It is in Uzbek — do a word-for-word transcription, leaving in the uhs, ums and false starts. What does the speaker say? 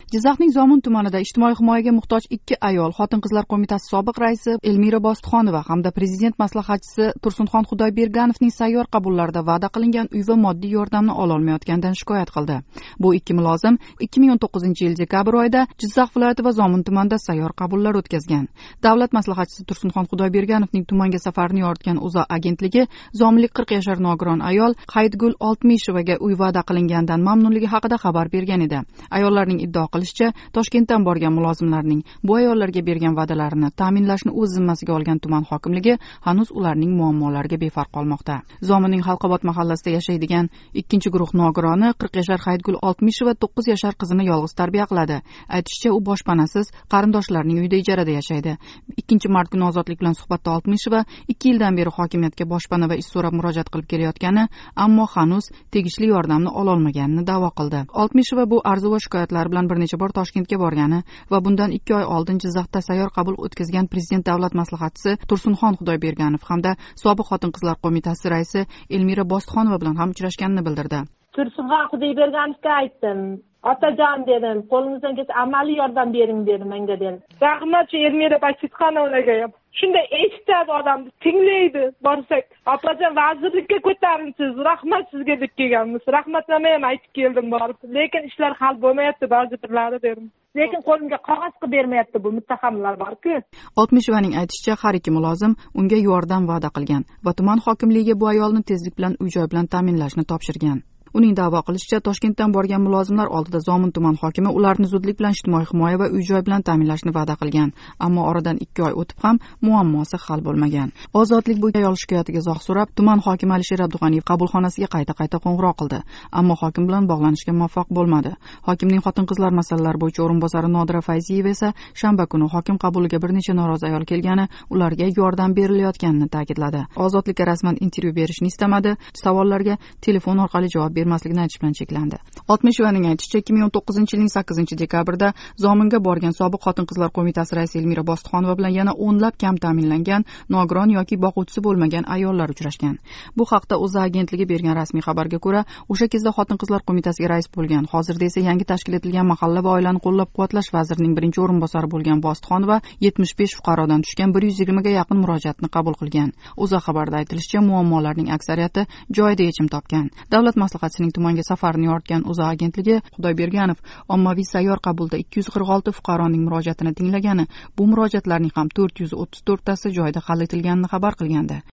Jizzaxning Zomin tumanida ijtimoiy himoyaga muhtoj ikki ayol Xotin-qizlar qo'mitasi sobiq raisi Elmira Bositxonova hamda prezident maslahatchisi Tursunxon Xudoyberganovning sayyor qabullarida va'da qilingan uy va moddiy yordamni ololmayotganidan shikoyat qildi. Bu ikki mulozim ikki ming o'n to'qqizinchi yil dekabr oyida Jizzax viloyati va Zomin tumanida sayyor qabullar o'tkazgan. Davlat maslahatchisi Tursunxon Xudoyberganovning tumanga safarini yoritgan O'zA agentligi zominlik qirq yashar nogiron ayol Hayitgul Oltmishevaga uy va'da qilinganidan mamnunligi haqida xabar bergan edi. Ayollarning iddao qilishicha, Toshkentdan borgan mulozimlarning bu ayollarga bergan va'dalarini ta'minlashni o'z zimmasiga olgan tuman hokimligi hanuz ularning muammolariga befarq qolmoqda. Zominning Halqobod mahallasida yashaydigan ikkinchi guruh nogironi qirq yashar Hayitgul Oltmisheva to'qqiz yashar qizini yolg'iz tarbiya qiladi. Aytishicha, u boshpanasiz qarindoshlarining uyida ijarada yashaydi. ikkinchi mart kuni Ozodlik bilan suhbatda Oltmisheva ikki yildan beri hokimiyatga boshpana va ish so'rab murojaat qilib kelayotgani, ammo hanuz tegishli yordamni ololmaganini da'vo qildi. Oltmisheva bu arzu va shikoyatlar bilan bir necha bor Toshkentga borgani va bundan ikki oy oldin Jizzaxda sayyor qabul o'tkazgan prezident davlat maslahatchisi Tursunxon Xudoyberganov hamda sobiq Xotin-qizlar qo'mitasi raisi Elmira Bositxonova bilan ham uchrashganini bildirdi. Tursunxon Xudoyberganovga aytdim. Otajon dedim, qo'lingizdan kelsa amaliy yordam bering dedim menga dedim. Rahmat Elmira Bositxonovaga ham. Shunday eshitadi odamni, tinglaydi. Borsak, opajon vazirlikka ko'tarinsiz, rahmat sizga deb kelganmiz. Rahmatnoma ham aytib keldim borib. Lekin ishlar hal bo'lmayapti ba'zi birlari dedim. Lekin qo'limga qog'oz qilib bermayapti bu muttahamlar bor-ku. Oltmishevaning aytishicha, har ikki mulozim unga yordam va'da qilgan va tuman hokimligiga bu ayolni tezlik bilan uy-joy bilan ta'minlashni topshirgan. Uning da'vo qilishicha, Toshkentdan borgan mulozimlar oldida Zomin tuman hokimi ularni zudlik bilan ijtimoiy himoya va uy-joy bilan ta'minlashni va'da qilgan, ammo oradan ikki oy o'tib ham muammosi hal bo'lmagan. Ozodlik bu ayol shikoyatiga izoh so'rab, tuman hokimi Alisher Abdug'aniyev qabulxonasiga qayta-qayta qo'ng'iroq qildi, ammo hokim bilan bog'lanishga muvaffaq bo'lmadi. Hokimning xotin-qizlar masalalari bo'yicha o'rinbosari Nodira Fayziyeva esa shanba kuni hokim qabuliga bir necha norozi ayol kelgani, ularga yordam berilayotganini ta'kidladi. Ozodlikka rasman intervyu berishni istamadi, savollarga telefon orqali javob bermasligini aytish bilan cheklandi. Oltmishevaning aytishicha, ikki ming o'n to'qqizinchi yilning sakkizinchi dekabrda Zominga borgan sobiq Xotin-qizlar qo'mitasi raisi Elmira Bositxonova bilan yana o'nlab kam ta'minlangan, nogiron yoki boquvchisi bo'lmagan ayollar uchrashgan. Bu haqda O'zA agentligi bergan rasmiy xabarga ko'ra, o'sha kezda Xotin-qizlar qo'mitasiga rais bo'lgan, hozirda esa yangi tashkil etilgan mahalla va oilani qo'llab-quvvatlash vazirining birinchi o'rinbosari bo'lgan Bositxonova yetmish besh fuqarodan tushgan bir yuz yigirma ga yaqin murojaatni qabul qilgan. O'zA xabarida aytilishicha, muammolarning aksariyati joyida yechim topgan. Davlat maslahatchisining tumanga safarini yoritgan O'zA agentligi Xudoyberganov ommaviy sayyor qabulda ikki yuz qirq olti fuqaroning murojaatini tinglagani, bu murojaatlarning ham to'rt yuz o'ttiz to'rttasi joyida hal etilganini xabar qilgandi.